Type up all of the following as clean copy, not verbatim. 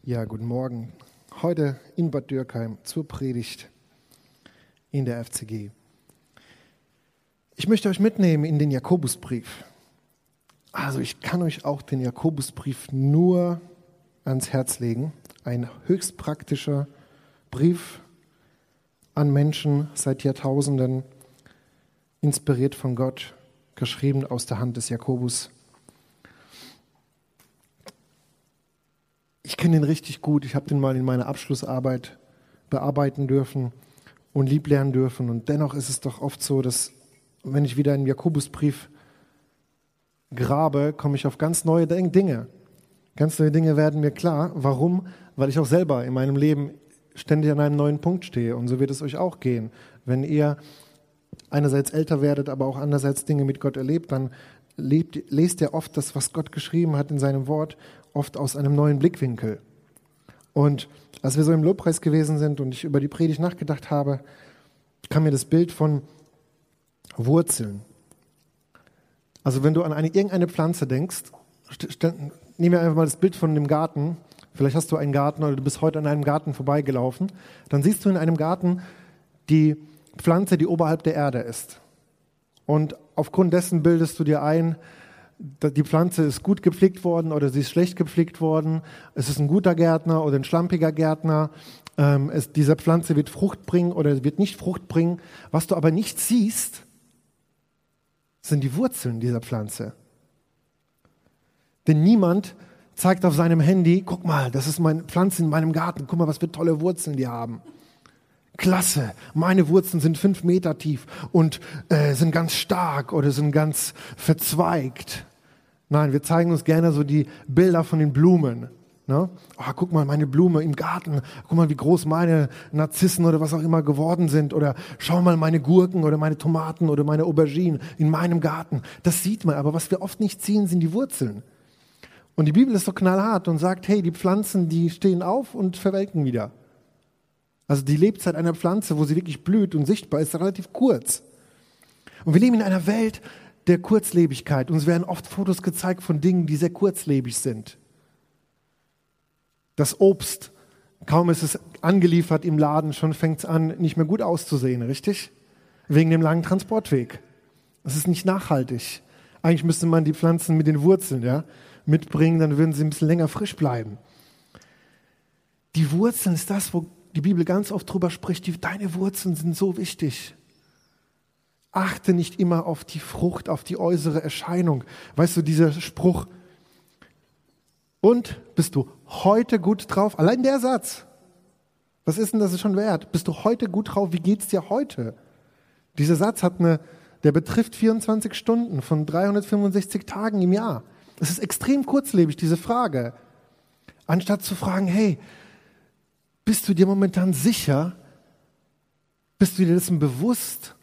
Ja, guten Morgen. Heute in Bad Dürkheim zur Predigt in der FCG. Ich möchte euch mitnehmen in den Jakobusbrief. Also ich kann euch auch den Jakobusbrief nur ans Herz legen. Ein höchst praktischer Brief an Menschen seit Jahrtausenden, inspiriert von Gott, geschrieben aus der Hand des Jakobus. Ich kenne den richtig gut. Ich habe den mal in meiner Abschlussarbeit bearbeiten dürfen und lieb lernen dürfen. Und dennoch ist es doch oft so, dass, wenn ich wieder einen Jakobusbrief grabe, komme ich auf ganz neue Dinge. Ganz neue Dinge werden mir klar. Warum? Weil ich auch selber in meinem Leben ständig an einem neuen Punkt stehe. Und so wird es euch auch gehen. Wenn ihr einerseits älter werdet, aber auch andererseits Dinge mit Gott erlebt, dann lest ihr oft das, was Gott geschrieben hat in seinem Wort, oft aus einem neuen Blickwinkel. Und als wir so im Lobpreis gewesen sind und ich über die Predigt nachgedacht habe, kam mir das Bild von Wurzeln. Also wenn du an irgendeine Pflanze denkst, nehmen wir einfach mal das Bild von dem Garten. Vielleicht hast du einen Garten oder du bist heute an einem Garten vorbeigelaufen. Dann siehst du in einem Garten die Pflanze, die oberhalb der Erde ist. Und aufgrund dessen bildest du dir ein, die Pflanze ist gut gepflegt worden oder sie ist schlecht gepflegt worden. Es ist ein guter Gärtner oder ein schlampiger Gärtner. Diese Pflanze wird Frucht bringen oder wird nicht Frucht bringen. Was du aber nicht siehst, sind die Wurzeln dieser Pflanze. Denn niemand zeigt auf seinem Handy, guck mal, das ist meine Pflanze in meinem Garten, guck mal, was für tolle Wurzeln die haben. Klasse, meine Wurzeln sind 5 Meter tief und sind ganz stark oder sind ganz verzweigt. Nein, wir zeigen uns gerne so die Bilder von den Blumen. Ne? Oh, guck mal, meine Blume im Garten, guck mal, wie groß meine Narzissen oder was auch immer geworden sind. Oder schau mal meine Gurken oder meine Tomaten oder meine Auberginen in meinem Garten. Das sieht man, aber was wir oft nicht sehen, sind die Wurzeln. Und die Bibel ist so knallhart und sagt, hey, die Pflanzen, die stehen auf und verwelken wieder. Also die Lebzeit einer Pflanze, wo sie wirklich blüht und sichtbar ist, relativ kurz. Und wir leben in einer Welt der Kurzlebigkeit. Uns werden oft Fotos gezeigt von Dingen, die sehr kurzlebig sind. Das Obst, kaum ist es angeliefert im Laden, schon fängt es an, nicht mehr gut auszusehen, richtig? Wegen dem langen Transportweg. Das ist nicht nachhaltig. Eigentlich müsste man die Pflanzen mit den Wurzeln mitbringen, dann würden sie ein bisschen länger frisch bleiben. Die Wurzeln ist das, wo die Bibel ganz oft drüber spricht, deine Wurzeln sind so wichtig. Achte nicht immer auf die Frucht, auf die äußere Erscheinung. Weißt du, dieser Spruch, und bist du heute gut drauf? Allein der Satz. Was ist denn das schon wert? Bist du heute gut drauf? Wie geht's dir heute? Dieser Satz der betrifft 24 Stunden von 365 Tagen im Jahr. Es ist extrem kurzlebig, diese Frage. Anstatt zu fragen, hey, bist du dir momentan sicher, bist du dir dessen bewusst,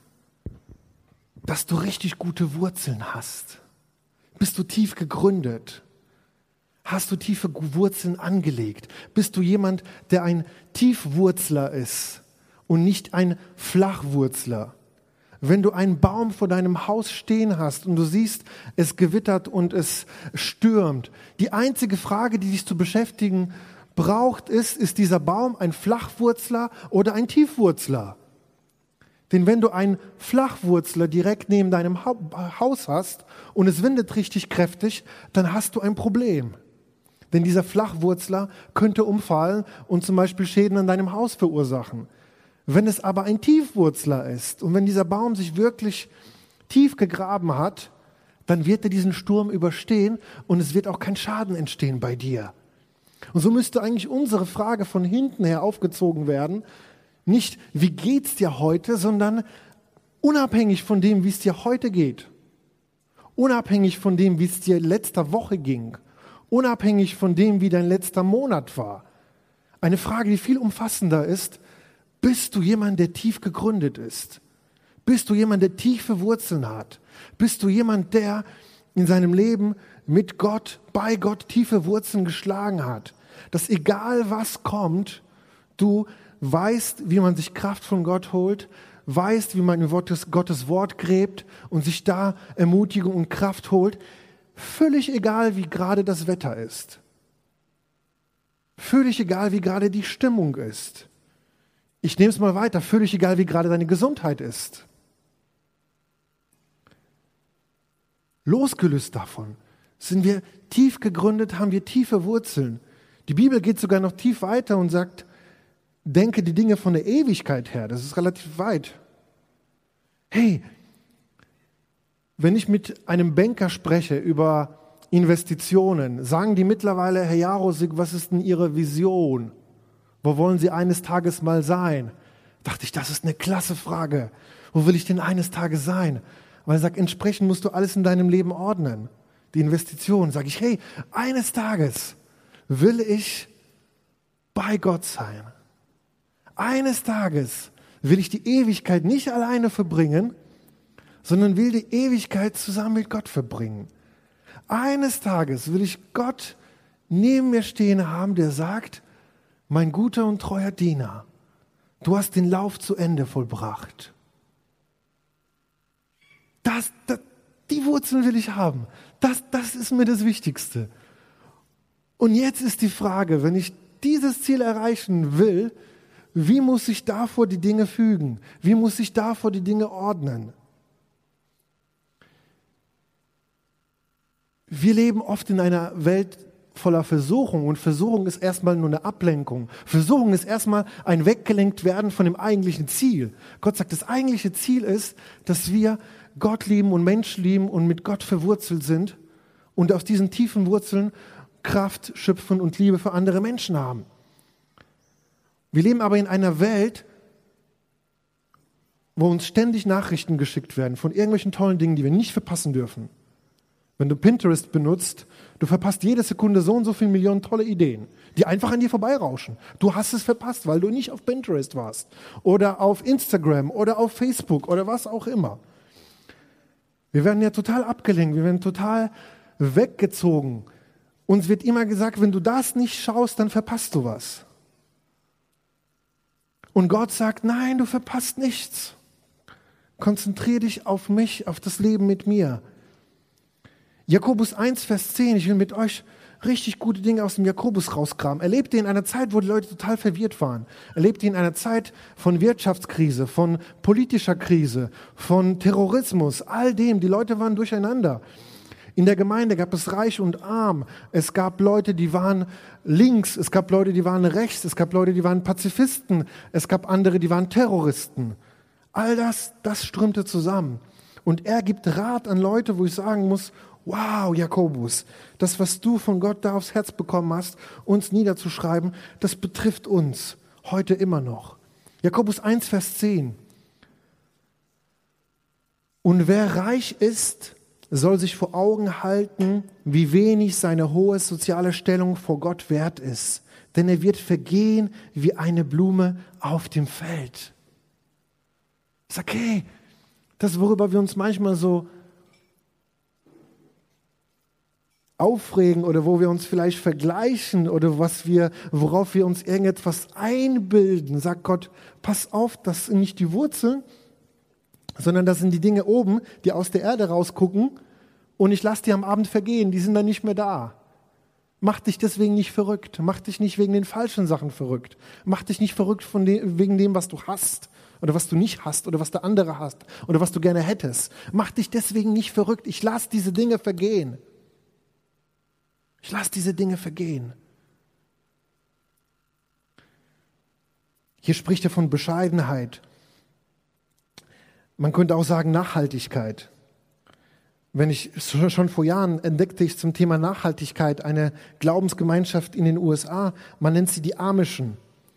dass du richtig gute Wurzeln hast? Bist du tief gegründet? Hast du tiefe Wurzeln angelegt? Bist du jemand, der ein Tiefwurzler ist und nicht ein Flachwurzler? Wenn du einen Baum vor deinem Haus stehen hast und du siehst, es gewittert und es stürmt, die einzige Frage, die dich zu beschäftigen braucht, ist dieser Baum ein Flachwurzler oder ein Tiefwurzler? Denn wenn du einen Flachwurzler direkt neben deinem Haus hast und es windet richtig kräftig, dann hast du ein Problem. Denn dieser Flachwurzler könnte umfallen und zum Beispiel Schäden an deinem Haus verursachen. Wenn es aber ein Tiefwurzler ist und wenn dieser Baum sich wirklich tief gegraben hat, dann wird er diesen Sturm überstehen und es wird auch kein Schaden entstehen bei dir. Und so müsste eigentlich unsere Frage von hinten her aufgezogen werden, nicht wie geht's dir heute, sondern unabhängig von dem, wie es dir heute geht, unabhängig von dem, wie es dir letzte Woche ging, unabhängig von dem, wie dein letzter Monat war. Eine Frage, die viel umfassender ist, bist du jemand, der tief gegründet ist? Bist du jemand, der tiefe Wurzeln hat? Bist du jemand, der in seinem Leben mit Gott, bei Gott tiefe Wurzeln geschlagen hat? Dass egal was kommt, du weißt, wie man sich Kraft von Gott holt, weißt, wie man in Gottes Wort gräbt und sich da Ermutigung und Kraft holt, völlig egal, wie gerade das Wetter ist. Völlig egal, wie gerade die Stimmung ist. Ich nehme es mal weiter, völlig egal, wie gerade deine Gesundheit ist. Losgelöst davon sind wir tief gegründet, haben wir tiefe Wurzeln. Die Bibel geht sogar noch tief weiter und sagt, denke die Dinge von der Ewigkeit her. Das ist relativ weit. Hey, wenn ich mit einem Banker spreche über Investitionen, sagen die mittlerweile, Herr Jarosik, was ist denn Ihre Vision? Wo wollen Sie eines Tages mal sein? Dachte ich, das ist eine klasse Frage. Wo will ich denn eines Tages sein? Weil er sagt, entsprechend musst du alles in deinem Leben ordnen. Die Investition. Sage ich, hey, eines Tages will ich bei Gott sein. Eines Tages will ich die Ewigkeit nicht alleine verbringen, sondern will die Ewigkeit zusammen mit Gott verbringen. Eines Tages will ich Gott neben mir stehen haben, der sagt, mein guter und treuer Diener, du hast den Lauf zu Ende vollbracht. Die Wurzeln will ich haben. Das ist mir das Wichtigste. Und jetzt ist die Frage, wenn ich dieses Ziel erreichen will, wie muss ich davor die Dinge fügen? Wie muss ich davor die Dinge ordnen? Wir leben oft in einer Welt voller Versuchung und Versuchung ist erstmal nur eine Ablenkung. Versuchung ist erstmal ein weggelenkt werden von dem eigentlichen Ziel. Gott sagt, das eigentliche Ziel ist, dass wir Gott lieben und Menschen lieben und mit Gott verwurzelt sind und aus diesen tiefen Wurzeln Kraft schöpfen und Liebe für andere Menschen haben. Wir leben aber in einer Welt, wo uns ständig Nachrichten geschickt werden von irgendwelchen tollen Dingen, die wir nicht verpassen dürfen. Wenn du Pinterest benutzt, du verpasst jede Sekunde so und so viele Millionen tolle Ideen, die einfach an dir vorbeirauschen. Du hast es verpasst, weil du nicht auf Pinterest warst oder auf Instagram oder auf Facebook oder was auch immer. Wir werden ja total abgelenkt, wir werden total weggezogen. Uns wird immer gesagt, wenn du das nicht schaust, dann verpasst du was. Und Gott sagt, nein, du verpasst nichts. Konzentriere dich auf mich, auf das Leben mit mir. Jakobus 1, Vers 10, ich will mit euch richtig gute Dinge aus dem Jakobus rauskramen. Er lebte in einer Zeit, wo die Leute total verwirrt waren. Er lebte in einer Zeit von Wirtschaftskrise, von politischer Krise, von Terrorismus, all dem. Die Leute waren durcheinander. In der Gemeinde gab es Reich und Arm. Es gab Leute, die waren links. Es gab Leute, die waren rechts. Es gab Leute, die waren Pazifisten. Es gab andere, die waren Terroristen. All das strömte zusammen. Und er gibt Rat an Leute, wo ich sagen muss, wow, Jakobus, das, was du von Gott da aufs Herz bekommen hast, uns niederzuschreiben, das betrifft uns heute immer noch. Jakobus 1, Vers 10. Und wer reich ist, soll sich vor Augen halten, wie wenig seine hohe soziale Stellung vor Gott wert ist. Denn er wird vergehen wie eine Blume auf dem Feld. Sag, hey, das, worüber wir uns manchmal so aufregen oder wo wir uns vielleicht vergleichen oder worauf wir uns irgendetwas einbilden, sagt Gott, pass auf, das sind nicht die Wurzeln, sondern das sind die Dinge oben, die aus der Erde rausgucken und ich lasse die am Abend vergehen, die sind dann nicht mehr da. Mach dich deswegen nicht verrückt, mach dich nicht wegen den falschen Sachen verrückt, mach dich nicht verrückt wegen dem, was du hast oder was du nicht hast oder was der andere hast oder was du gerne hättest. Mach dich deswegen nicht verrückt, ich lasse diese Dinge vergehen. Ich lasse diese Dinge vergehen. Hier spricht er von Bescheidenheit. Man könnte auch sagen Nachhaltigkeit. Schon vor Jahren entdeckte ich zum Thema Nachhaltigkeit eine Glaubensgemeinschaft in den USA. Man nennt sie die Amischen.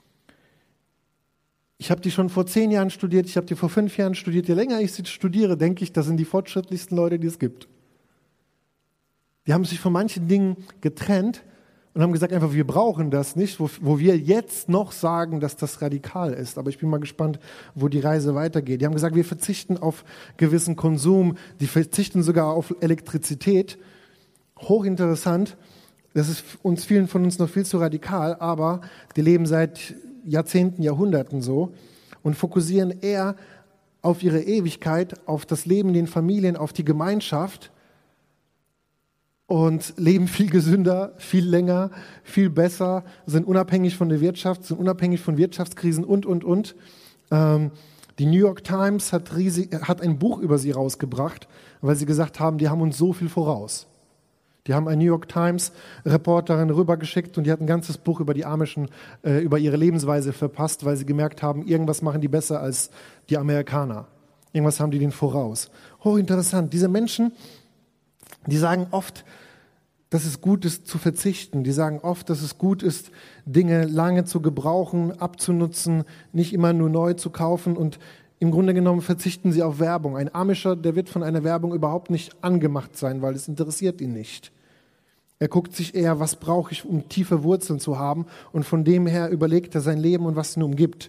Ich habe die schon vor 10 Jahren studiert, ich habe die vor 5 Jahren studiert. Je länger ich sie studiere, denke ich, das sind die fortschrittlichsten Leute, die es gibt. Die haben sich von manchen Dingen getrennt und haben gesagt, einfach, wir brauchen das nicht, wo wir jetzt noch sagen, dass das radikal ist. Aber ich bin mal gespannt, wo die Reise weitergeht. Die haben gesagt, wir verzichten auf gewissen Konsum, die verzichten sogar auf Elektrizität. Hochinteressant, das ist vielen von uns noch viel zu radikal, aber die leben seit Jahrzehnten, Jahrhunderten so und fokussieren eher auf ihre Ewigkeit, auf das Leben in den Familien, auf die Gemeinschaft. und leben viel gesünder, viel länger, viel besser, sind unabhängig von der Wirtschaft, sind unabhängig von Wirtschaftskrisen und. Die New York Times hat ein Buch über sie rausgebracht, weil sie gesagt haben, die haben uns so viel voraus. Die haben eine New York Times Reporterin rübergeschickt und die hat ein ganzes Buch über die Amischen, über ihre Lebensweise verpasst, weil sie gemerkt haben, irgendwas machen die besser als die Amerikaner. Irgendwas haben die denen voraus. Hochinteressant. Diese Menschen, die sagen oft, dass es gut ist zu verzichten. Die sagen oft, dass es gut ist, Dinge lange zu gebrauchen, abzunutzen, nicht immer nur neu zu kaufen. Und im Grunde genommen verzichten sie auf Werbung. Ein Amischer, der wird von einer Werbung überhaupt nicht angemacht sein, weil es interessiert ihn nicht. Er guckt sich eher, was brauche ich, um tiefe Wurzeln zu haben. Und von dem her überlegt er sein Leben und was ihn umgibt.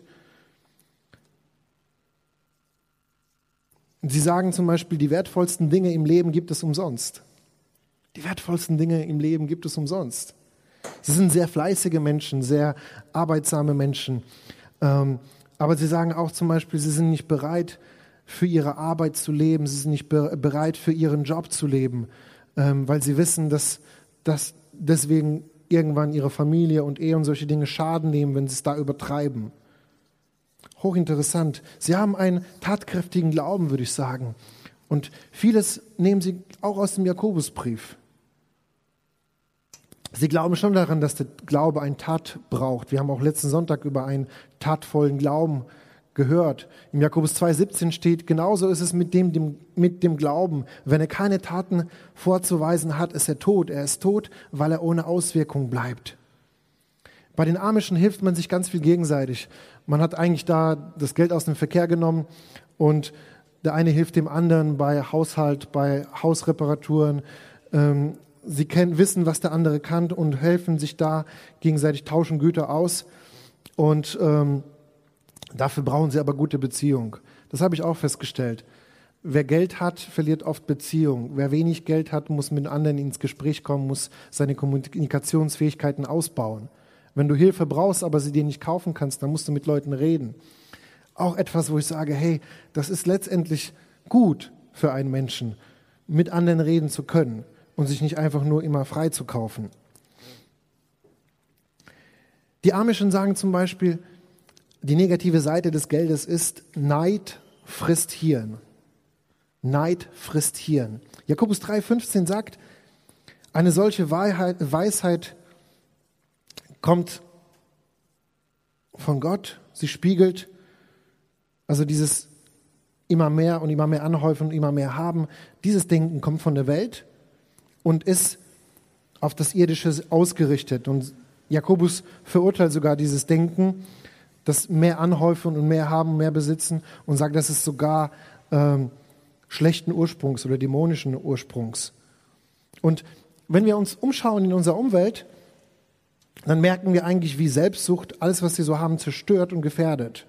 Sie sagen zum Beispiel, die wertvollsten Dinge im Leben gibt es umsonst. Die wertvollsten Dinge im Leben gibt es umsonst. Sie sind sehr fleißige Menschen, sehr arbeitsame Menschen. Aber sie sagen auch zum Beispiel, sie sind nicht bereit, für ihre Arbeit zu leben. Sie sind nicht bereit, für ihren Job zu leben, weil sie wissen, dass deswegen irgendwann ihre Familie und Ehe und solche Dinge Schaden nehmen, wenn sie es da übertreiben. Hochinteressant. Sie haben einen tatkräftigen Glauben, würde ich sagen. Und vieles nehmen sie auch aus dem Jakobusbrief. Sie glauben schon daran, dass der Glaube eine Tat braucht. Wir haben auch letzten Sonntag über einen tatvollen Glauben gehört. Im Jakobus 2,17 steht, genauso ist es mit dem Glauben. Wenn er keine Taten vorzuweisen hat, ist er tot. Er ist tot, weil er ohne Auswirkung bleibt. Bei den Amischen hilft man sich ganz viel gegenseitig. Man hat eigentlich da das Geld aus dem Verkehr genommen und der eine hilft dem anderen bei Haushalt, bei Hausreparaturen. Sie wissen, was der andere kann und helfen sich da gegenseitig, tauschen Güter aus. Und dafür brauchen sie aber gute Beziehung. Das habe ich auch festgestellt. Wer Geld hat, verliert oft Beziehung. Wer wenig Geld hat, muss mit anderen ins Gespräch kommen, muss seine Kommunikationsfähigkeiten ausbauen. Wenn du Hilfe brauchst, aber sie dir nicht kaufen kannst, dann musst du mit Leuten reden. Auch etwas, wo ich sage, hey, das ist letztendlich gut für einen Menschen, mit anderen reden zu können und sich nicht einfach nur immer frei zu kaufen. Die Amischen sagen zum Beispiel, die negative Seite des Geldes ist, Neid frisst Hirn. Neid frisst Hirn. Jakobus 3,15 sagt, eine solche Weisheit kommt von Gott, sie spiegelt, also dieses immer mehr und immer mehr anhäufen und immer mehr haben, dieses Denken kommt von der Welt und ist auf das Irdische ausgerichtet. Und Jakobus verurteilt sogar dieses Denken, das mehr anhäufen und mehr haben, mehr besitzen und sagt, das ist sogar schlechten Ursprungs oder dämonischen Ursprungs. Und wenn wir uns umschauen in unserer Umwelt, dann merken wir eigentlich, wie Selbstsucht alles, was sie so haben, zerstört und gefährdet.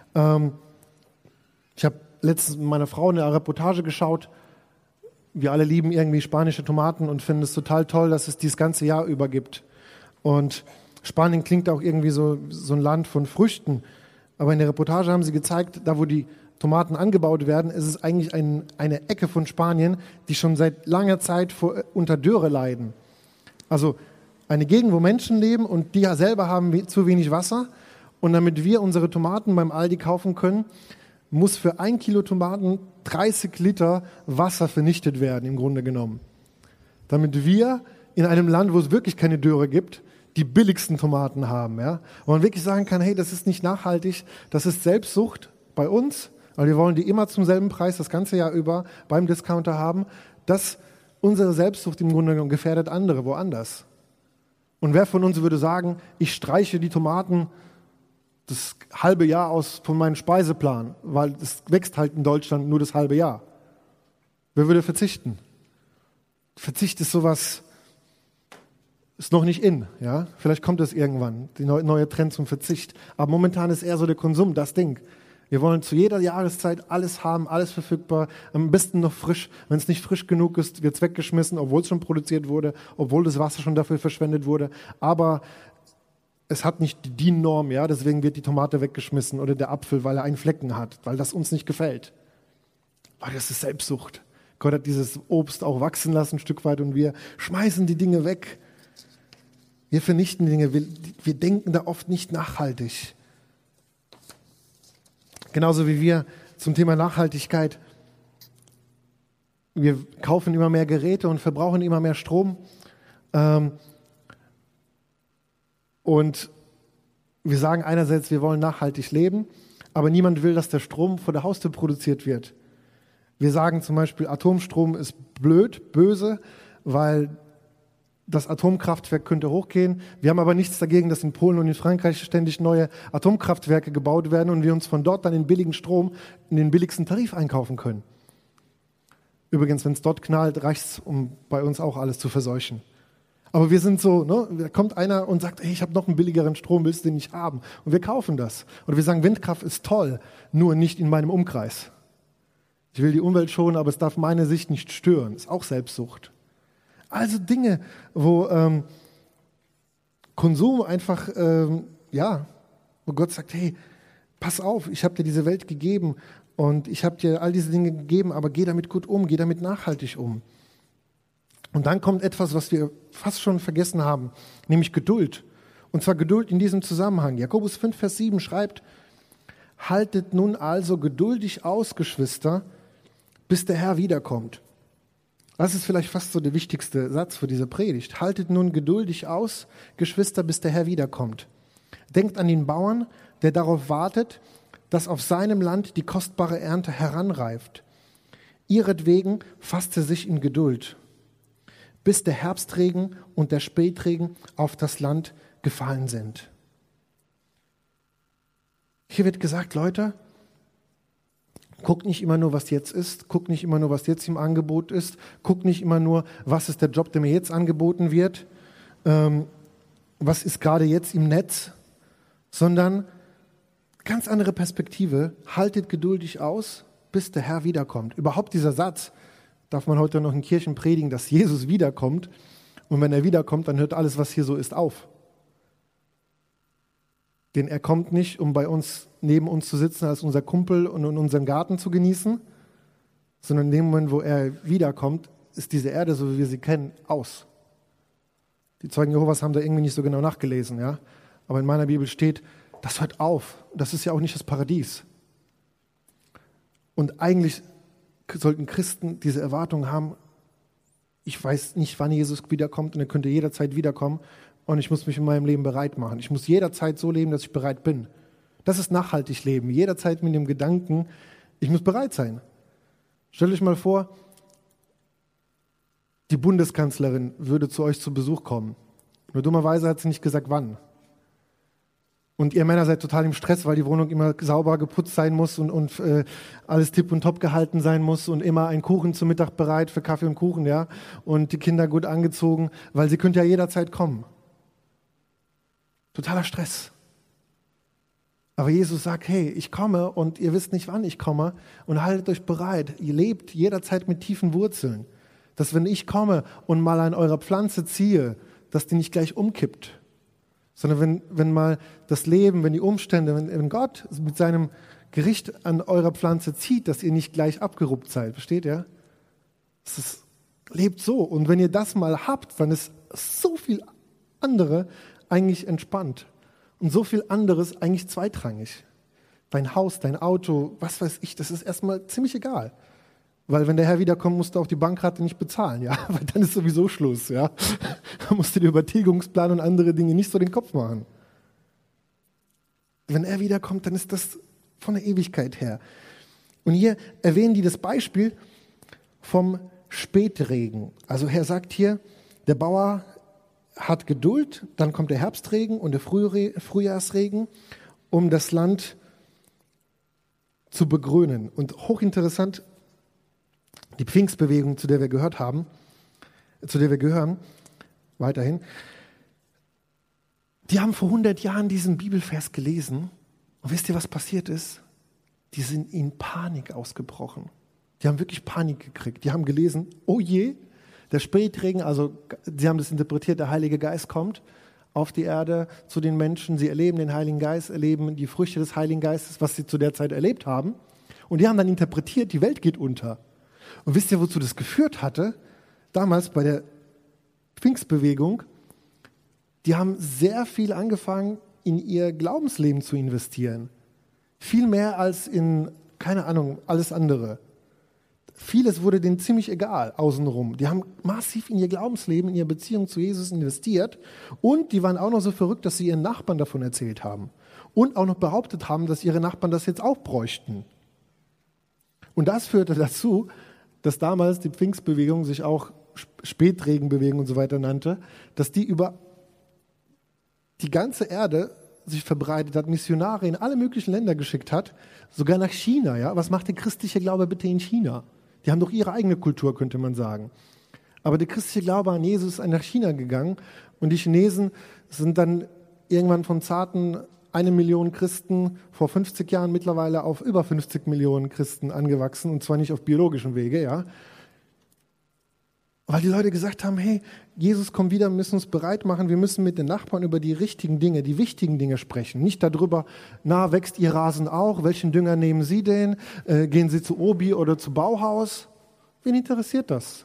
Ich habe letztens mit meiner Frau eine Reportage geschaut. Wir alle lieben irgendwie spanische Tomaten und finden es total toll, dass es dieses ganze Jahr über gibt. Und Spanien klingt auch irgendwie so ein Land von Früchten. Aber in der Reportage haben sie gezeigt, da wo die Tomaten angebaut werden, ist es eigentlich eine Ecke von Spanien, die schon seit langer Zeit unter Dürre leiden. Also eine Gegend, wo Menschen leben und die ja selber haben zu wenig Wasser. Und damit wir unsere Tomaten beim Aldi kaufen können, muss für 1 Kilo Tomaten 30 Liter Wasser vernichtet werden, im Grunde genommen. Damit wir in einem Land, wo es wirklich keine Dürre gibt, die billigsten Tomaten haben. Ja? Wo man wirklich sagen kann, hey, das ist nicht nachhaltig, das ist Selbstsucht bei uns, weil wir wollen die immer zum selben Preis das ganze Jahr über beim Discounter haben. Das, unsere Selbstsucht im Grunde genommen gefährdet andere woanders. Und wer von uns würde sagen, ich streiche die Tomaten das halbe Jahr aus von meinem Speiseplan, weil es wächst halt in Deutschland nur das halbe Jahr. Wer würde verzichten? Verzicht ist sowas, ist noch nicht in. Ja? Vielleicht kommt es irgendwann, die neue Trend zum Verzicht. Aber momentan ist eher so der Konsum, das Ding. Wir wollen zu jeder Jahreszeit alles haben, alles verfügbar, am besten noch frisch. Wenn es nicht frisch genug ist, wird es weggeschmissen, obwohl es schon produziert wurde, obwohl das Wasser schon dafür verschwendet wurde. Aber es hat nicht die DIN-Norm, ja, deswegen wird die Tomate weggeschmissen oder der Apfel, weil er einen Flecken hat, weil das uns nicht gefällt. Aber das ist Selbstsucht. Gott hat dieses Obst auch wachsen lassen ein Stück weit und wir schmeißen die Dinge weg. Wir vernichten die Dinge, wir denken da oft nicht nachhaltig. Genauso wie wir zum Thema Nachhaltigkeit, wir kaufen immer mehr Geräte und verbrauchen immer mehr Strom. Und wir sagen einerseits, wir wollen nachhaltig leben, aber niemand will, dass der Strom vor der Haustür produziert wird. Wir sagen zum Beispiel, Atomstrom ist blöd, böse, weil das Atomkraftwerk könnte hochgehen. Wir haben aber nichts dagegen, dass in Polen und in Frankreich ständig neue Atomkraftwerke gebaut werden und wir uns von dort dann den billigen Strom in den billigsten Tarif einkaufen können. Übrigens, wenn es dort knallt, reicht es, um bei uns auch alles zu verseuchen. Aber wir sind so, ne? Da kommt einer und sagt, hey, ich habe noch einen billigeren Strom, willst du den nicht haben? Und wir kaufen das. Oder wir sagen, Windkraft ist toll, nur nicht in meinem Umkreis. Ich will die Umwelt schonen, aber es darf meine Sicht nicht stören. Ist auch Selbstsucht. Also Dinge, wo Konsum einfach, wo Gott sagt, hey, pass auf, ich habe dir diese Welt gegeben und ich habe dir all diese Dinge gegeben, aber geh damit gut um, geh damit nachhaltig um. Und dann kommt etwas, was wir fast schon vergessen haben, nämlich Geduld. Und zwar Geduld in diesem Zusammenhang. Jakobus 5, Vers 7 schreibt, haltet nun also geduldig aus, Geschwister, bis der Herr wiederkommt. Das ist vielleicht fast so der wichtigste Satz für diese Predigt. Haltet nun geduldig aus, Geschwister, bis der Herr wiederkommt. Denkt an den Bauern, der darauf wartet, dass auf seinem Land die kostbare Ernte heranreift. Ihretwegen fasst er sich in Geduld, bis der Herbstregen und der Spätregen auf das Land gefallen sind. Hier wird gesagt, Leute, guckt nicht immer nur, was jetzt ist, guckt nicht immer nur, was jetzt im Angebot ist, guckt nicht immer nur, was ist der Job, der mir jetzt angeboten wird, was ist gerade jetzt im Netz, sondern ganz andere Perspektive, haltet geduldig aus, bis der Herr wiederkommt. Überhaupt dieser Satz, darf man heute noch in Kirchen predigen, dass Jesus wiederkommt. Und wenn er wiederkommt, dann hört alles, was hier so ist, auf. Denn er kommt nicht, um bei uns, neben uns zu sitzen als unser Kumpel und in unserem Garten zu genießen, sondern in dem Moment, wo er wiederkommt, ist diese Erde, so wie wir sie kennen, aus. Die Zeugen Jehovas haben da irgendwie nicht so genau nachgelesen, ja. Aber in meiner Bibel steht, das hört auf. Das ist ja auch nicht das Paradies. Und eigentlich sollten Christen diese Erwartung haben, ich weiß nicht, wann Jesus wiederkommt und er könnte jederzeit wiederkommen und ich muss mich in meinem Leben bereit machen. Ich muss jederzeit so leben, dass ich bereit bin. Das ist nachhaltig leben. Jederzeit mit dem Gedanken, ich muss bereit sein. Stellt euch mal vor, die Bundeskanzlerin würde zu euch zu Besuch kommen. Nur dummerweise hat sie nicht gesagt, wann. Und ihr Männer seid total im Stress, weil die Wohnung immer sauber geputzt sein muss und alles tipp und top gehalten sein muss und immer ein Kuchen zum Mittag bereit für Kaffee und Kuchen, ja. Und die Kinder gut angezogen, weil sie könnte ja jederzeit kommen. Totaler Stress. Aber Jesus sagt, hey, ich komme und ihr wisst nicht, wann ich komme und haltet euch bereit. Ihr lebt jederzeit mit tiefen Wurzeln. Dass wenn ich komme und mal an eurer Pflanze ziehe, dass die nicht gleich umkippt. Sondern wenn mal das Leben, wenn die Umstände, wenn Gott mit seinem Gericht an eurer Pflanze zieht, dass ihr nicht gleich abgeruppt seid. Versteht ihr? Lebt so. Und wenn ihr das mal habt, dann ist so viel andere eigentlich entspannt. Und so viel anderes eigentlich zweitrangig. Dein Haus, dein Auto, was weiß ich, das ist erstmal ziemlich egal. Weil wenn der Herr wiederkommt, musst du auch die Bankrate nicht bezahlen, ja, weil dann ist sowieso Schluss, ja. Da musst du dir über Tilgungsplan und andere Dinge nicht so den Kopf machen. Wenn er wiederkommt, dann ist das von der Ewigkeit her. Und hier erwähnen die das Beispiel vom Spätregen. Also er sagt hier, der Bauer hat Geduld, dann kommt der Herbstregen und der Frühjahrsregen, um das Land zu begrünen. Und hochinteressant, die Pfingstbewegung, zu der wir gehören, weiterhin, die haben vor 100 Jahren diesen Bibelvers gelesen und wisst ihr, was passiert ist? Die sind in Panik ausgebrochen. Die haben wirklich Panik gekriegt. Die haben gelesen, oh je, der Spätregen, also sie haben das interpretiert, der Heilige Geist kommt auf die Erde zu den Menschen. Sie erleben den Heiligen Geist, erleben die Früchte des Heiligen Geistes, was sie zu der Zeit erlebt haben. Und die haben dann interpretiert, die Welt geht unter. Und wisst ihr, wozu das geführt hatte? Damals bei der Pfingstbewegung, die haben sehr viel angefangen, in ihr Glaubensleben zu investieren. Viel mehr als in, keine Ahnung, alles andere. Vieles wurde denen ziemlich egal außenrum. Die haben massiv in ihr Glaubensleben, in ihre Beziehung zu Jesus investiert und die waren auch noch so verrückt, dass sie ihren Nachbarn davon erzählt haben und auch noch behauptet haben, dass ihre Nachbarn das jetzt auch bräuchten. Und das führte dazu, dass damals die Pfingstbewegung sich auch Spätregenbewegung und so weiter nannte, dass die über die ganze Erde sich verbreitet hat, Missionare in alle möglichen Länder geschickt hat, sogar nach China. Ja? Was macht der christliche Glaube bitte in China? Die haben doch ihre eigene Kultur, könnte man sagen. Aber der christliche Glaube an Jesus ist nach China gegangen und die Chinesen sind dann irgendwann von zarten 1 Million Christen vor 50 Jahren mittlerweile auf über 50 Millionen Christen angewachsen und zwar nicht auf biologischem Wege, ja. Weil die Leute gesagt haben, hey, Jesus kommt wieder, wir müssen uns bereit machen, wir müssen mit den Nachbarn über die richtigen Dinge, die wichtigen Dinge sprechen. Nicht darüber, wächst Ihr Rasen auch, welchen Dünger nehmen Sie denn, gehen Sie zu Obi oder zu Bauhaus? Wen interessiert das?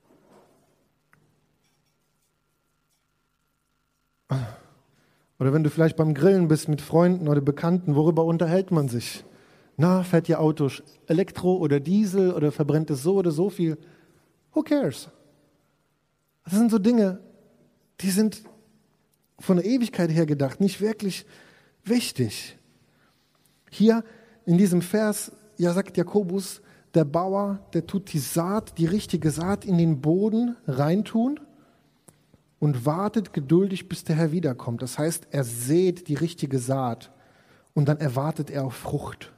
Oder wenn du vielleicht beim Grillen bist mit Freunden oder Bekannten, worüber unterhält man sich? Fährt Ihr Auto Elektro oder Diesel oder verbrennt es so oder so viel? Who cares? Das sind so Dinge, die sind von der Ewigkeit her gedacht, nicht wirklich wichtig. Hier in diesem Vers, sagt Jakobus, der Bauer, der tut die Saat, die richtige Saat in den Boden reintun und wartet geduldig, bis der Herr wiederkommt. Das heißt, er sät die richtige Saat und dann erwartet er auf Frucht.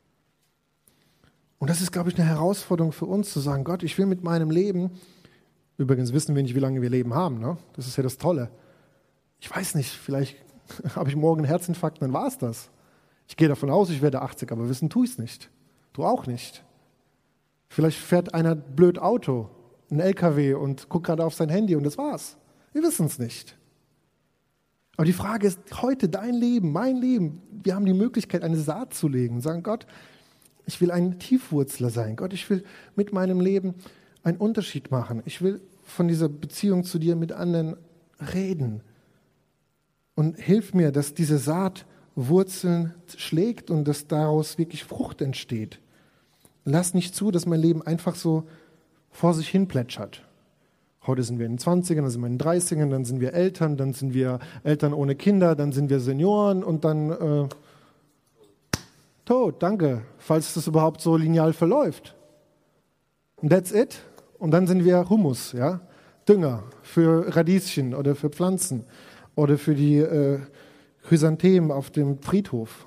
Und das ist, glaube ich, eine Herausforderung für uns, zu sagen, Gott, ich will mit meinem Leben, übrigens wissen wir nicht, wie lange wir Leben haben, ne? Das ist ja das Tolle. Ich weiß nicht, vielleicht habe ich morgen einen Herzinfarkt, dann war es das. Ich gehe davon aus, ich werde 80, aber wissen tue ich es nicht. Du auch nicht. Vielleicht fährt einer blöd Auto, ein LKW und guckt gerade auf sein Handy und das war's. Wir wissen es nicht. Aber die Frage ist, heute dein Leben, mein Leben, wir haben die Möglichkeit, eine Saat zu legen und sagen, Gott, ich will ein Tiefwurzler sein. Gott, ich will mit meinem Leben einen Unterschied machen. Ich will von dieser Beziehung zu dir mit anderen reden. Und hilf mir, dass diese Saat Wurzeln schlägt und dass daraus wirklich Frucht entsteht. Lass nicht zu, dass mein Leben einfach so vor sich hin plätschert. Heute sind wir in den 20ern, dann sind wir in den 30ern, dann sind wir Eltern, dann sind wir Eltern ohne Kinder, dann sind wir Senioren und dann tot, danke, falls das überhaupt so lineal verläuft. Und that's it. Und dann sind wir Humus, ja, Dünger für Radieschen oder für Pflanzen oder für die Chrysanthemen auf dem Friedhof.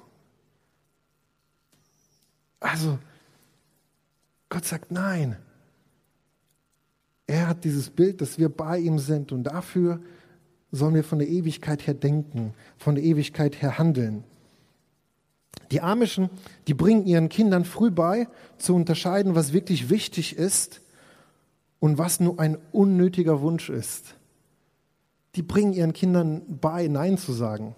Also, Gott sagt nein. Er hat dieses Bild, dass wir bei ihm sind und dafür sollen wir von der Ewigkeit her denken, von der Ewigkeit her handeln. Die Amischen, die bringen ihren Kindern früh bei, zu unterscheiden, was wirklich wichtig ist und was nur ein unnötiger Wunsch ist. Die bringen ihren Kindern bei, Nein zu sagen.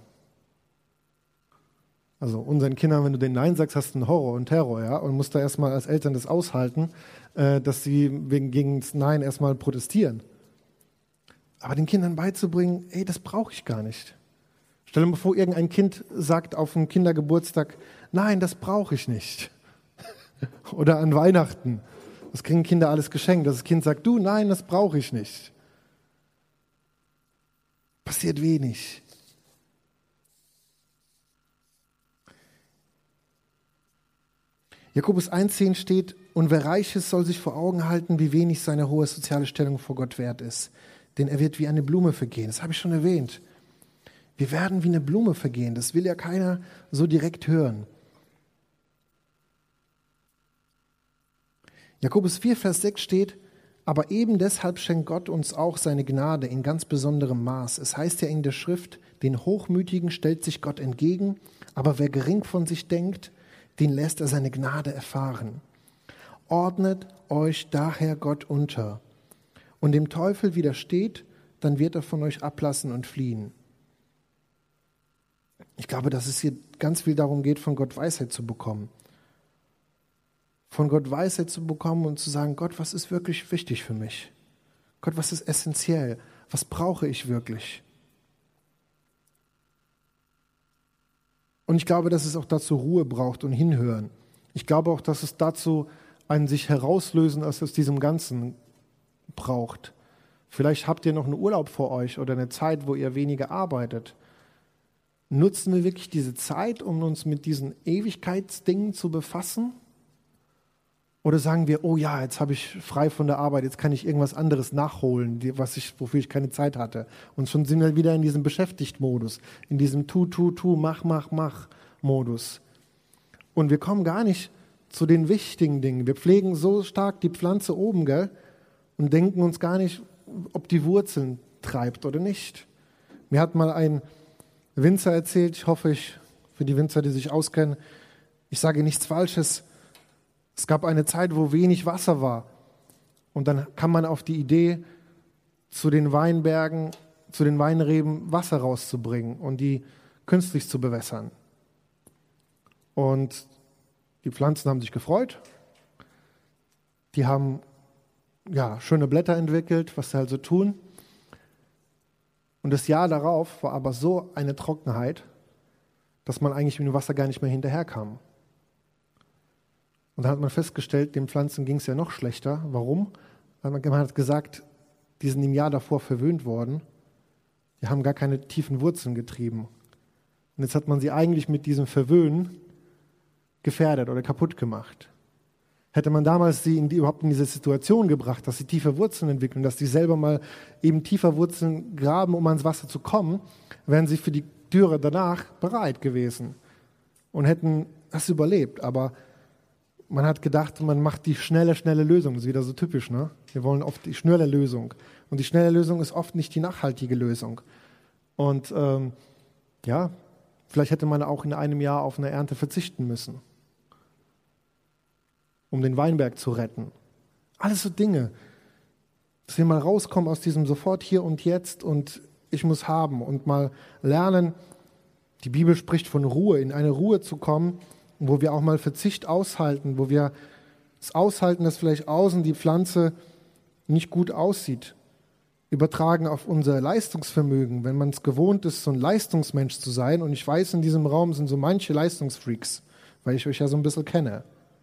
Also unseren Kindern, wenn du den Nein sagst, hast du einen Horror und Terror, ja, und musst da erstmal als Eltern das aushalten, dass sie gegen das Nein erstmal protestieren. Aber den Kindern beizubringen, das brauche ich gar nicht. Stell dir mal vor, irgendein Kind sagt auf dem Kindergeburtstag, nein, das brauche ich nicht. Oder an Weihnachten. Das kriegen Kinder alles geschenkt. Das Kind sagt, du, nein, das brauche ich nicht. Passiert wenig. Jakobus 1,10 steht, und wer reich ist, soll sich vor Augen halten, wie wenig seine hohe soziale Stellung vor Gott wert ist. Denn er wird wie eine Blume vergehen. Das habe ich schon erwähnt. Wir werden wie eine Blume vergehen. Das will ja keiner so direkt hören. Jakobus 4, Vers 6 steht, aber eben deshalb schenkt Gott uns auch seine Gnade in ganz besonderem Maß. Es heißt ja in der Schrift, den Hochmütigen stellt sich Gott entgegen, aber wer gering von sich denkt, den lässt er seine Gnade erfahren. Ordnet euch daher Gott unter und dem Teufel widersteht, dann wird er von euch ablassen und fliehen. Ich glaube, dass es hier ganz viel darum geht, von Gott Weisheit zu bekommen. von Gott Weisheit zu bekommen und zu sagen, Gott, was ist wirklich wichtig für mich? Gott, was ist essentiell? Was brauche ich wirklich? Und ich glaube, dass es auch dazu Ruhe braucht und hinhören. Ich glaube auch, dass es dazu ein sich herauslösen aus diesem Ganzen braucht. Vielleicht habt ihr noch einen Urlaub vor euch oder eine Zeit, wo ihr weniger arbeitet. Nutzen wir wirklich diese Zeit, um uns mit diesen Ewigkeitsdingen zu befassen? Oder sagen wir, oh ja, jetzt habe ich frei von der Arbeit, jetzt kann ich irgendwas anderes nachholen, wofür ich keine Zeit hatte. Und schon sind wir wieder in diesem Beschäftigt-Modus, in diesem Tu, Mach-Modus. Und wir kommen gar nicht zu den wichtigen Dingen. Wir pflegen so stark die Pflanze oben, gell? Und denken uns gar nicht, ob die Wurzeln treibt oder nicht. Mir hat mal ein Winzer erzählt, ich hoffe, für die Winzer, die sich auskennen, ich sage nichts Falsches. Es gab eine Zeit, wo wenig Wasser war. Und dann kam man auf die Idee, zu den Weinbergen, zu den Weinreben Wasser rauszubringen und die künstlich zu bewässern. Und die Pflanzen haben sich gefreut. Die haben schöne Blätter entwickelt, was sie halt so tun. Und das Jahr darauf war aber so eine Trockenheit, dass man eigentlich mit dem Wasser gar nicht mehr hinterherkam. Und dann hat man festgestellt, den Pflanzen ging es ja noch schlechter. Warum? Weil man hat gesagt, die sind im Jahr davor verwöhnt worden. Die haben gar keine tiefen Wurzeln getrieben. Und jetzt hat man sie eigentlich mit diesem Verwöhnen gefährdet oder kaputt gemacht. Hätte man damals sie überhaupt in diese Situation gebracht, dass sie tiefe Wurzeln entwickeln, dass sie selber mal eben tiefer Wurzeln graben, um ans Wasser zu kommen, wären sie für die Dürre danach bereit gewesen und hätten das überlebt. Aber man hat gedacht, man macht die schnelle Lösung. Das ist wieder so typisch, ne? Wir wollen oft die schnelle Lösung. Und die schnelle Lösung ist oft nicht die nachhaltige Lösung. Und vielleicht hätte man auch in einem Jahr auf eine Ernte verzichten müssen, um den Weinberg zu retten. Alles so Dinge, dass wir mal rauskommen aus diesem sofort hier und jetzt und ich muss haben und mal lernen, die Bibel spricht von Ruhe, in eine Ruhe zu kommen, wo wir auch mal Verzicht aushalten, wo wir es aushalten, dass vielleicht außen die Pflanze nicht gut aussieht. Übertragen auf unser Leistungsvermögen, wenn man es gewohnt ist, so ein Leistungsmensch zu sein. Und ich weiß, in diesem Raum sind so manche Leistungsfreaks, weil ich euch ja so ein bisschen kenne.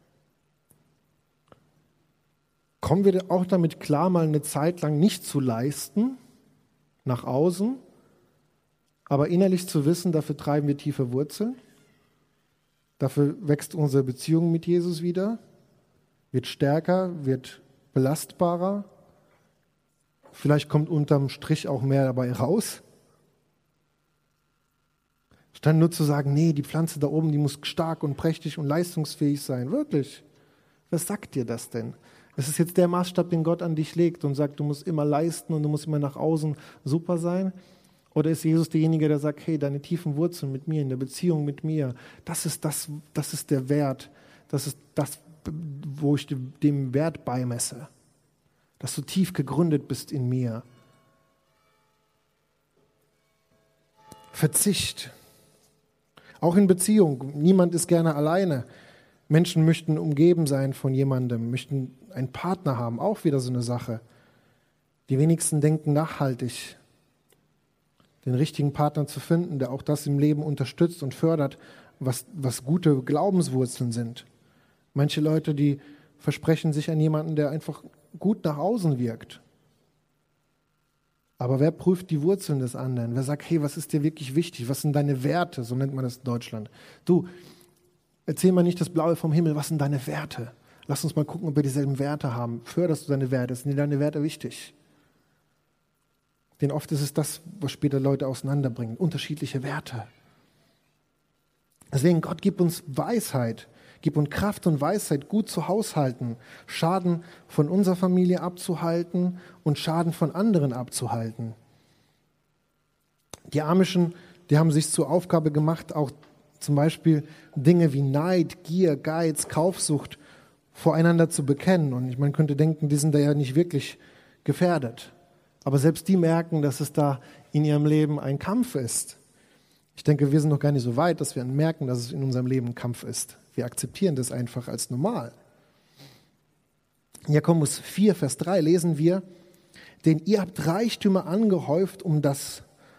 Kommen wir auch damit klar, mal eine Zeit lang nicht zu leisten, nach außen, aber innerlich zu wissen, dafür treiben wir tiefe Wurzeln? Dafür wächst unsere Beziehung mit Jesus wieder, wird stärker, wird belastbarer. Vielleicht kommt unterm Strich auch mehr dabei raus. Statt nur zu sagen, nee, die Pflanze da oben, die muss stark und prächtig und leistungsfähig sein. Wirklich? Wer sagt dir das denn? Es ist jetzt der Maßstab, den Gott an dich legt und sagt, du musst immer leisten und du musst immer nach außen super sein? Oder ist Jesus derjenige, der sagt, hey, deine tiefen Wurzeln mit mir, in der Beziehung mit mir, das ist der Wert, das ist das, wo ich dem Wert beimesse, dass du tief gegründet bist in mir. Verzicht. Auch in Beziehung. Niemand ist gerne alleine. Menschen möchten umgeben sein von jemandem, möchten einen Partner haben, auch wieder so eine Sache. Die wenigsten denken nachhaltig, den richtigen Partner zu finden, der auch das im Leben unterstützt und fördert, was gute Glaubenswurzeln sind. Manche Leute, die versprechen sich an jemanden, der einfach gut nach außen wirkt. Aber wer prüft die Wurzeln des anderen? Wer sagt, hey, was ist dir wirklich wichtig? Was sind deine Werte? So nennt man das in Deutschland. Du, erzähl mal nicht das Blaue vom Himmel, was sind deine Werte? Lass uns mal gucken, ob wir dieselben Werte haben. Förderst du deine Werte? Sind dir deine Werte wichtig? Denn oft ist es das, was später Leute auseinanderbringt. Unterschiedliche Werte. Deswegen, Gott, gib uns Weisheit. Gib uns Kraft und Weisheit, gut zu haushalten. Schaden von unserer Familie abzuhalten und Schaden von anderen abzuhalten. Die Amischen, die haben sich zur Aufgabe gemacht, auch zum Beispiel Dinge wie Neid, Gier, Geiz, Kaufsucht voreinander zu bekennen. Und man könnte denken, die sind da ja nicht wirklich gefährdet. Aber selbst die merken, dass es da in ihrem Leben ein Kampf ist. Ich denke, wir sind noch gar nicht so weit, dass wir merken, dass es in unserem Leben ein Kampf ist. Wir akzeptieren das einfach als normal. In Jakobus 4, Vers 3 lesen wir, denn ihr habt Reichtümer angehäuft und das,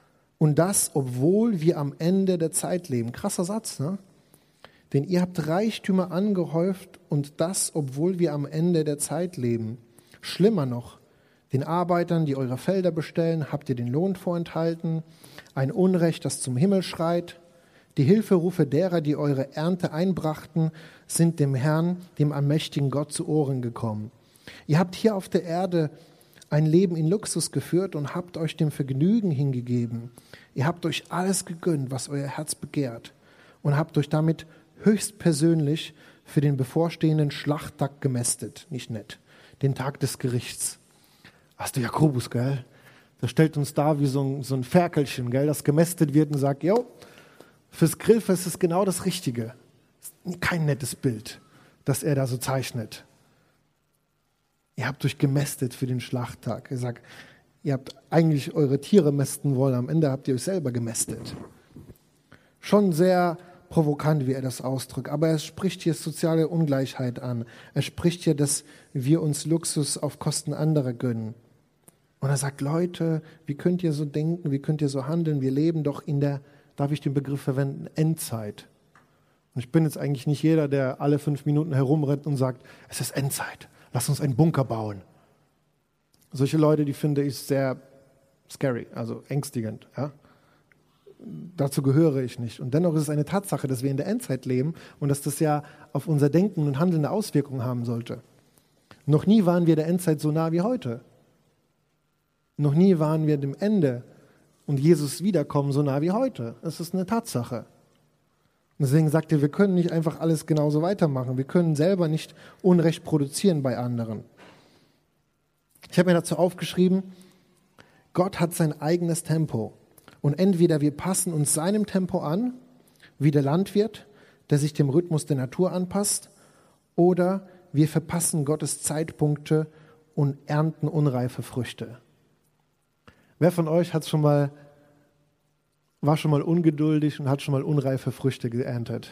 obwohl wir am Ende der Zeit leben. Krasser Satz, ne? Denn ihr habt Reichtümer angehäuft und das, obwohl wir am Ende der Zeit leben. Schlimmer noch, den Arbeitern, die eure Felder bestellen, habt ihr den Lohn vorenthalten, ein Unrecht, das zum Himmel schreit. Die Hilferufe derer, die eure Ernte einbrachten, sind dem Herrn, dem allmächtigen Gott, zu Ohren gekommen. Ihr habt hier auf der Erde ein Leben in Luxus geführt und habt euch dem Vergnügen hingegeben. Ihr habt euch alles gegönnt, was euer Herz begehrt, und habt euch damit höchstpersönlich für den bevorstehenden Schlachttag gemästet. Nicht nett. Den Tag des Gerichts. Hast du Jakobus, gell? Das stellt uns da wie so ein Ferkelchen, gell, das gemästet wird und sagt, jo, fürs Grillfest ist genau das Richtige. Ist kein nettes Bild, das er da so zeichnet. Ihr habt euch gemästet für den Schlachttag. Er sagt, ihr habt eigentlich eure Tiere mästen wollen, am Ende habt ihr euch selber gemästet. Schon sehr provokant, wie er das ausdrückt, aber er spricht hier soziale Ungleichheit an. Er spricht hier, dass wir uns Luxus auf Kosten anderer gönnen. Und er sagt, Leute, wie könnt ihr so denken, wie könnt ihr so handeln? Wir leben doch in der, darf ich den Begriff verwenden, Endzeit. Und ich bin jetzt eigentlich nicht jeder, der alle 5 Minuten herumrennt und sagt, es ist Endzeit, lass uns einen Bunker bauen. Solche Leute, die finde ich sehr scary, also ängstigend. Ja? Dazu gehöre ich nicht. Und dennoch ist es eine Tatsache, dass wir in der Endzeit leben und dass das ja auf unser Denken und Handeln eine Auswirkung haben sollte. Noch nie waren wir der Endzeit so nah wie heute. Noch nie waren wir dem Ende und Jesus Wiederkommen so nah wie heute. Das ist eine Tatsache. Und deswegen sagt er, wir können nicht einfach alles genauso weitermachen. Wir können selber nicht Unrecht produzieren bei anderen. Ich habe mir dazu aufgeschrieben, Gott hat sein eigenes Tempo. Und entweder wir passen uns seinem Tempo an, wie der Landwirt, der sich dem Rhythmus der Natur anpasst, oder wir verpassen Gottes Zeitpunkte und ernten unreife Früchte. Wer von euch war schon mal ungeduldig und hat schon mal unreife Früchte geerntet?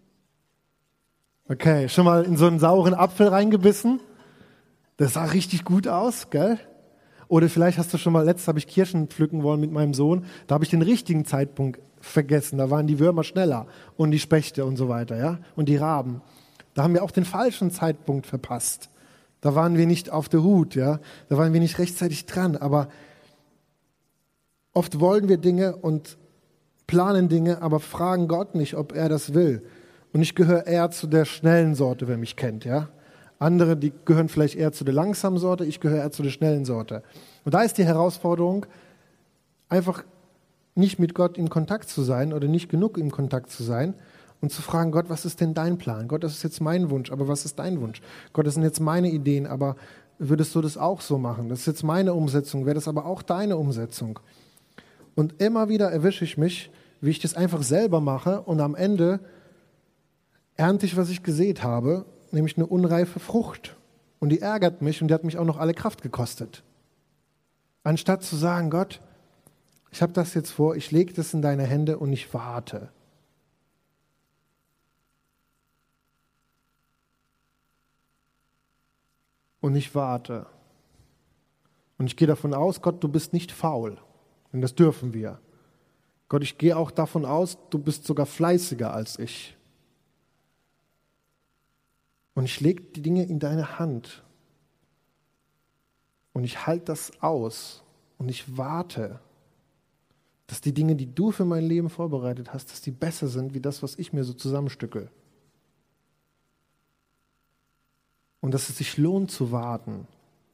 Okay, schon mal in so einen sauren Apfel reingebissen? Das sah richtig gut aus, gell? Oder vielleicht hast du schon mal, letztens habe ich Kirschen pflücken wollen mit meinem Sohn, da habe ich den richtigen Zeitpunkt vergessen, da waren die Würmer schneller und die Spechte und so weiter, ja? Und die Raben. Da haben wir auch den falschen Zeitpunkt verpasst. Da waren wir nicht auf der Hut, ja? Da waren wir nicht rechtzeitig dran, aber oft wollen wir Dinge und planen Dinge, aber fragen Gott nicht, ob er das will. Und ich gehöre eher zu der schnellen Sorte, wer mich kennt, ja? Andere, die gehören vielleicht eher zu der langsamen Sorte, ich gehöre eher zu der schnellen Sorte. Und da ist die Herausforderung, einfach nicht mit Gott in Kontakt zu sein oder nicht genug in Kontakt zu sein und zu fragen, Gott, was ist denn dein Plan? Gott, das ist jetzt mein Wunsch, aber was ist dein Wunsch? Gott, das sind jetzt meine Ideen, aber würdest du das auch so machen? Das ist jetzt meine Umsetzung, wäre das aber auch deine Umsetzung? Und immer wieder erwische ich mich, wie ich das einfach selber mache und am Ende ernte ich, was ich gesät habe, nämlich eine unreife Frucht. Und die ärgert mich und die hat mich auch noch alle Kraft gekostet. Anstatt zu sagen, Gott, ich habe das jetzt vor, ich lege das in deine Hände und ich warte. Und ich warte. Und ich gehe davon aus, Gott, du bist nicht faul. Und das dürfen wir. Gott, ich gehe auch davon aus, du bist sogar fleißiger als ich. Und ich lege die Dinge in deine Hand. Und ich halte das aus. Und ich warte, dass die Dinge, die du für mein Leben vorbereitet hast, dass die besser sind, wie das, was ich mir so zusammenstückel. Und dass es sich lohnt zu warten.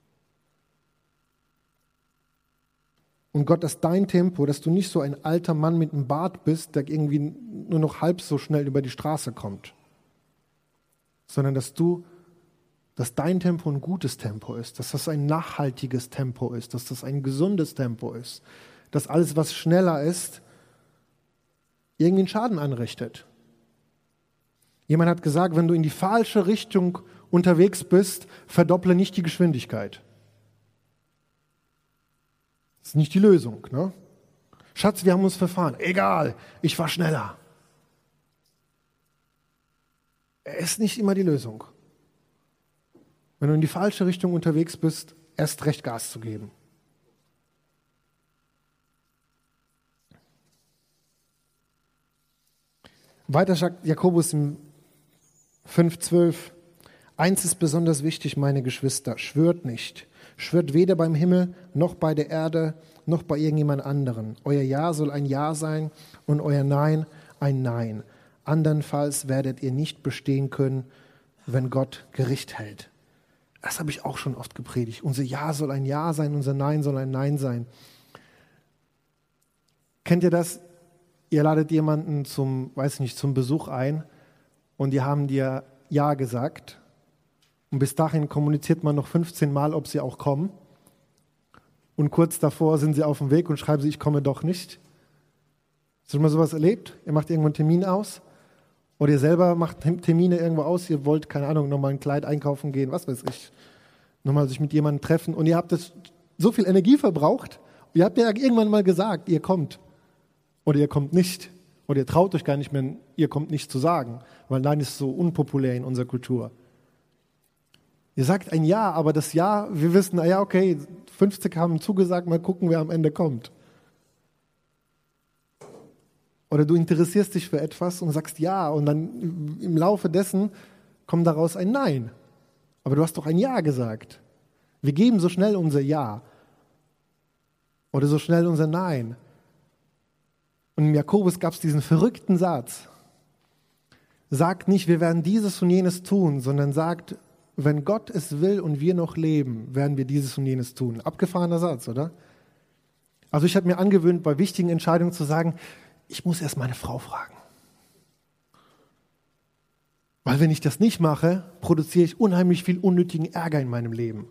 Und Gott, dass dein Tempo, dass du nicht so ein alter Mann mit einem Bart bist, der irgendwie nur noch halb so schnell über die Straße kommt. Sondern dass dein Tempo ein gutes Tempo ist, dass das ein nachhaltiges Tempo ist, dass das ein gesundes Tempo ist, dass alles, was schneller ist, irgendwie einen Schaden anrichtet. Jemand hat gesagt, wenn du in die falsche Richtung unterwegs bist, verdopple nicht die Geschwindigkeit. Das ist nicht die Lösung, ne? Schatz, wir haben uns verfahren. Egal, ich war schneller. Ist nicht immer die Lösung. wenn du in die falsche Richtung unterwegs bist, erst recht Gas zu geben. Weiter sagt Jakobus im 5,12: Eins ist besonders wichtig, meine Geschwister, schwört nicht. Schwört weder beim Himmel, noch bei der Erde, noch bei irgendjemand anderen. Euer Ja soll ein Ja sein und euer Nein ein Nein. Andernfalls werdet ihr nicht bestehen können, wenn Gott Gericht hält. Das habe ich auch schon oft gepredigt. Unser Ja soll ein Ja sein, unser Nein soll ein Nein sein. Kennt ihr das? Ihr ladet jemanden zum Besuch ein und die haben dir Ja gesagt. Und bis dahin kommuniziert man noch 15 Mal, ob sie auch kommen. Und kurz davor sind sie auf dem Weg und schreiben sie, ich komme doch nicht. Hast du schon mal sowas erlebt? Ihr macht irgendwo einen Termin aus oder ihr selber macht Termine irgendwo aus. Ihr wollt, keine Ahnung, nochmal ein Kleid einkaufen gehen, was weiß ich. Nochmal sich mit jemandem treffen und ihr habt das so viel Energie verbraucht. Ihr habt ja irgendwann mal gesagt, ihr kommt. Oder ihr kommt nicht. Oder ihr traut euch gar nicht mehr, ihr kommt nicht zu sagen. Weil Nein ist so unpopulär in unserer Kultur. Ihr sagt ein Ja, aber das Ja, wir wissen, ja okay, 50 haben zugesagt, mal gucken, wer am Ende kommt. Oder du interessierst dich für etwas und sagst Ja und dann im Laufe dessen kommt daraus ein Nein. Aber du hast doch ein Ja gesagt. Wir geben so schnell unser Ja oder so schnell unser Nein. Und im Jakobus gab es diesen verrückten Satz. Sagt nicht, wir werden dieses und jenes tun, sondern sagt, wenn Gott es will und wir noch leben, werden wir dieses und jenes tun. Abgefahrener Satz, oder? Also ich habe mir angewöhnt, bei wichtigen Entscheidungen zu sagen, ich muss erst meine Frau fragen. Weil wenn ich das nicht mache, produziere ich unheimlich viel unnötigen Ärger in meinem Leben.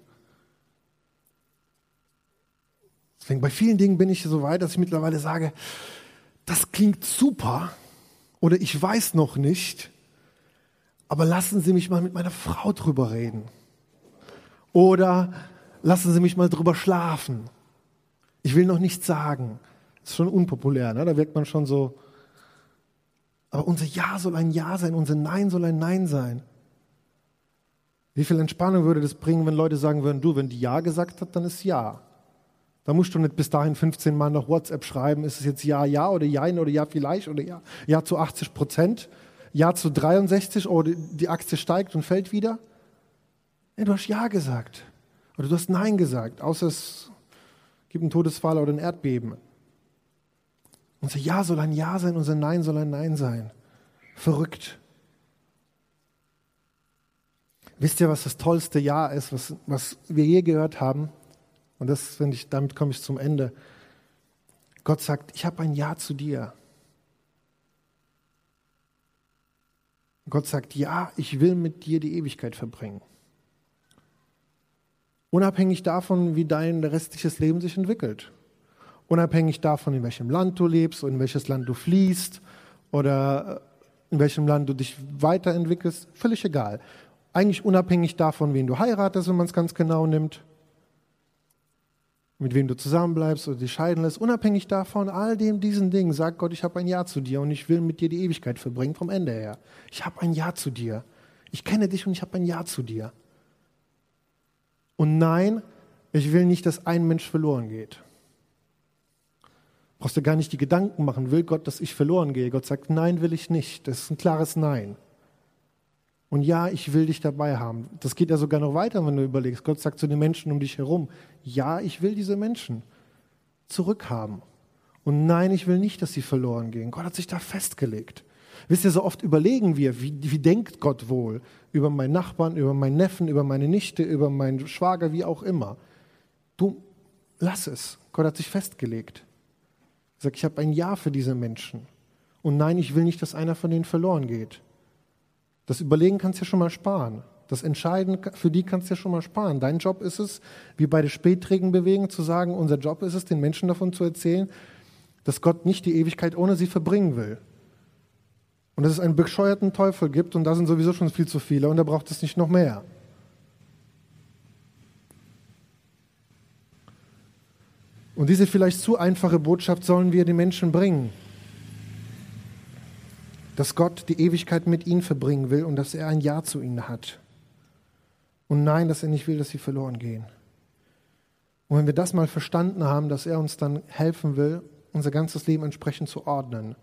Deswegen bei vielen Dingen bin ich so weit, dass ich mittlerweile sage, das klingt super oder ich weiß noch nicht, aber lassen Sie mich mal mit meiner Frau drüber reden. Oder lassen Sie mich mal drüber schlafen. Ich will noch nichts sagen. Das ist schon unpopulär, ne? Da wirkt man schon so. Aber unser Ja soll ein Ja sein, unser Nein soll ein Nein sein. Wie viel Entspannung würde das bringen, wenn Leute sagen würden, du, wenn die Ja gesagt hat, dann ist Ja. Da musst du nicht bis dahin 15 Mal noch WhatsApp schreiben, ist es jetzt Ja, Ja oder Jein oder Ja vielleicht oder Ja, Ja zu 80%, Ja zu 63% oder die Aktie steigt und fällt wieder. Nee, du hast Ja gesagt oder du hast Nein gesagt, außer es gibt einen Todesfall oder ein Erdbeben. Unser Ja soll ein Ja sein, unser Nein soll ein Nein sein. Verrückt. Wisst ihr, was das tollste Ja ist, was wir je gehört haben? Und das finde ich, damit komme ich zum Ende. Gott sagt, ich habe ein Ja zu dir. Gott sagt, ja, ich will mit dir die Ewigkeit verbringen. Unabhängig davon, wie dein restliches Leben sich entwickelt. Unabhängig davon, in welchem Land du lebst und in welches Land du fließt oder in welchem Land du dich weiterentwickelst, völlig egal. Eigentlich unabhängig davon, wen du heiratest, wenn man es ganz genau nimmt, mit wem du zusammenbleibst oder dich scheiden lässt, unabhängig davon, all diesen Dingen, sagt Gott, ich habe ein Ja zu dir und ich will mit dir die Ewigkeit verbringen, vom Ende her. Ich habe ein Ja zu dir. Ich kenne dich und ich habe ein Ja zu dir. Und nein, ich will nicht, dass ein Mensch verloren geht. Brauchst du gar nicht die Gedanken machen, will Gott, dass ich verloren gehe? Gott sagt, nein, will ich nicht. Das ist ein klares Nein. Und ja, ich will dich dabei haben. Das geht ja sogar noch weiter, wenn du überlegst. Gott sagt zu den Menschen um dich herum, ja, ich will diese Menschen zurückhaben. Und nein, ich will nicht, dass sie verloren gehen. Gott hat sich da festgelegt. Wisst ihr, so oft überlegen wir, wie denkt Gott wohl über meinen Nachbarn, über meinen Neffen, über meine Nichte, über meinen Schwager, wie auch immer. Du, lass es. Gott hat sich festgelegt. Er sagt, ich habe ein Ja für diese Menschen. Und nein, ich will nicht, dass einer von denen verloren geht. Das Überlegen kannst du ja schon mal sparen. Das Entscheiden für die kannst du ja schon mal sparen. Dein Job ist es, wie bei der Spätträgenbewegung, zu sagen, unser Job ist es, den Menschen davon zu erzählen, dass Gott nicht die Ewigkeit ohne sie verbringen will. Und dass es einen bescheuerten Teufel gibt und da sind sowieso schon viel zu viele und da braucht es nicht noch mehr. Und diese vielleicht zu einfache Botschaft sollen wir den Menschen bringen. Dass Gott die Ewigkeit mit ihnen verbringen will und dass er ein Ja zu ihnen hat. Und nein, dass er nicht will, dass sie verloren gehen. Und wenn wir das mal verstanden haben, dass er uns dann helfen will, unser ganzes Leben entsprechend zu ordnen.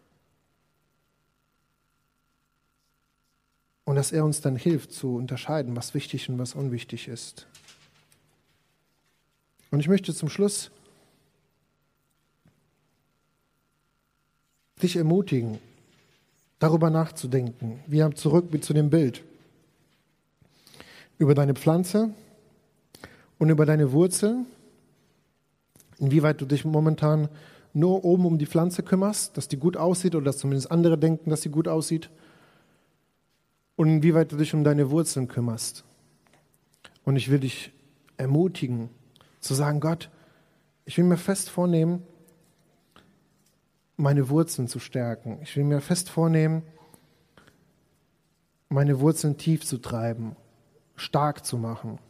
Und dass er uns dann hilft zu unterscheiden, was wichtig und was unwichtig ist. Und ich möchte zum Schluss dich ermutigen, darüber nachzudenken. Wir haben zurück zu dem Bild. Über deine Pflanze und über deine Wurzeln. Inwieweit du dich momentan nur oben um die Pflanze kümmerst, dass die gut aussieht oder dass zumindest andere denken, dass sie gut aussieht. Und inwieweit du dich um deine Wurzeln kümmerst. Und ich will dich ermutigen, zu sagen, Gott, ich will mir fest vornehmen, meine Wurzeln zu stärken. Ich will mir fest vornehmen, meine Wurzeln tief zu treiben, stark zu machen.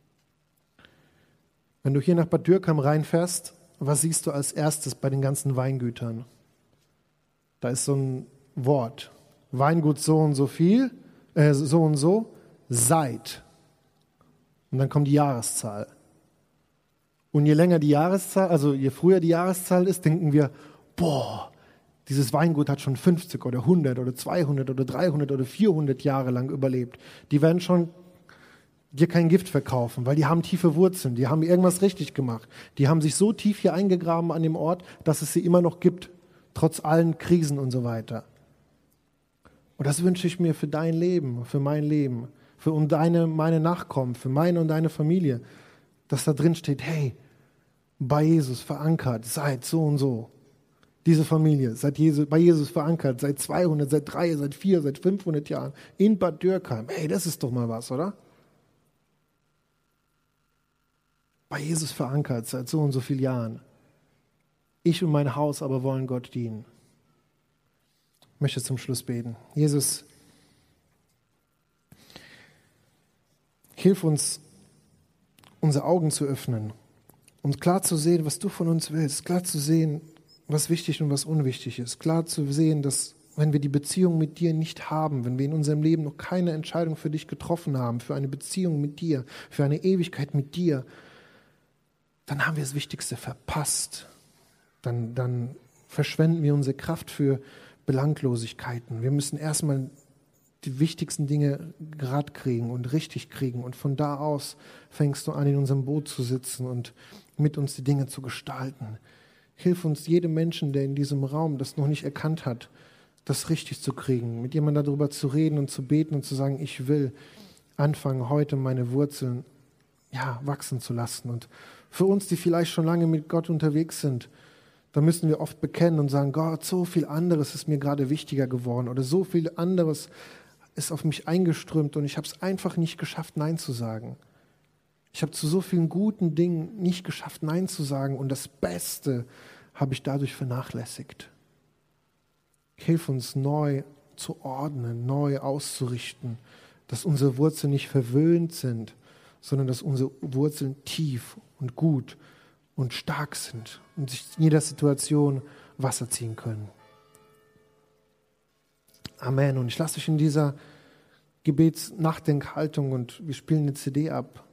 Wenn du hier nach Bad Dürkheim reinfährst, was siehst du als erstes bei den ganzen Weingütern? Da ist so ein Wort. Weingut so und so viel, so und so, seit. Und dann kommt die Jahreszahl. Und je länger die Jahreszahl, also je früher die Jahreszahl ist, denken wir, boah, dieses Weingut hat schon 50 oder 100 oder 200 oder 300 oder 400 Jahre lang überlebt. Die werden schon dir kein Gift verkaufen, weil die haben tiefe Wurzeln, die haben irgendwas richtig gemacht. Die haben sich so tief hier eingegraben an dem Ort, dass es sie immer noch gibt, trotz allen Krisen und so weiter. Und das wünsche ich mir für dein Leben, für mein Leben, für meine Nachkommen, für meine und deine Familie, dass da drin steht, hey, bei Jesus verankert, seit so und so. Diese Familie, bei Jesus verankert, seit 200, seit 3, seit 4, seit 500 Jahren in Bad Dürkheim. Hey, das ist doch mal was, oder? Bei Jesus verankert, seit so und so vielen Jahren. Ich und mein Haus aber wollen Gott dienen. Ich möchte zum Schluss beten. Jesus, hilf uns, unsere Augen zu öffnen und klar zu sehen, was du von uns willst, klar zu sehen, was wichtig und was unwichtig ist, klar zu sehen, dass wenn wir die Beziehung mit dir nicht haben, wenn wir in unserem Leben noch keine Entscheidung für dich getroffen haben, für eine Beziehung mit dir, für eine Ewigkeit mit dir, dann haben wir das Wichtigste verpasst. Dann verschwenden wir unsere Kraft für Belanglosigkeiten. Wir müssen erstmal die wichtigsten Dinge gerade kriegen und richtig kriegen. Und von da aus fängst du an, in unserem Boot zu sitzen und mit uns die Dinge zu gestalten. Hilf uns, jedem Menschen, der in diesem Raum das noch nicht erkannt hat, das richtig zu kriegen, mit jemandem darüber zu reden und zu beten und zu sagen, ich will anfangen, heute meine Wurzeln wachsen zu lassen. Und für uns, die vielleicht schon lange mit Gott unterwegs sind, da müssen wir oft bekennen und sagen, Gott, so viel anderes ist mir gerade wichtiger geworden oder so viel anderes ist auf mich eingeströmt und ich habe es einfach nicht geschafft, Nein zu sagen. Ich habe zu so vielen guten Dingen nicht geschafft, Nein zu sagen und das Beste habe ich dadurch vernachlässigt. Hilf uns neu zu ordnen, neu auszurichten, dass unsere Wurzeln nicht verwöhnt sind, sondern dass unsere Wurzeln tief und gut und stark sind und sich in jeder Situation Wasser ziehen können. Amen. Und ich lasse dich in dieser Gebetsnachdenkhaltung und wir spielen eine CD ab.